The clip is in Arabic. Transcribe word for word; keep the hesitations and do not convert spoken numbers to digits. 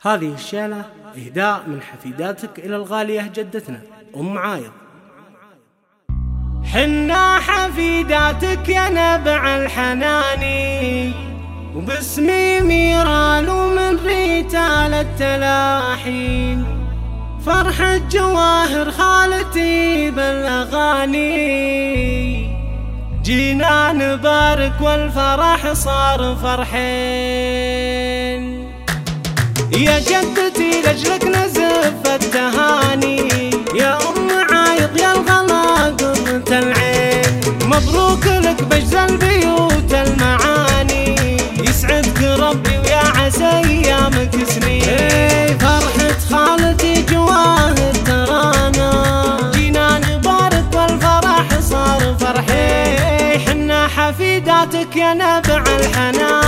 هذه الشيلة إهداء من حفيداتك إلى الغالية جدتنا أم عايض. حنا حفيداتك يا نبع الحناني، وباسمي ميرال ومن ريتال التلاحين، فرحة جواهر خالتي بالأغاني، جينا نبارك والفرح صار فرحين. يا جدتي لجلك نزف التهاني، يا أم عايض يا الغلا قرة العين، مبروك لك بجز البيوت المعاني، يسعدك ربي ويا عسى أيامك سنين. فرحة خالتي جواهر ترانا، جينا نبارك والفرح صار فرحين. حنا حفيداتك يا نبع الحنان،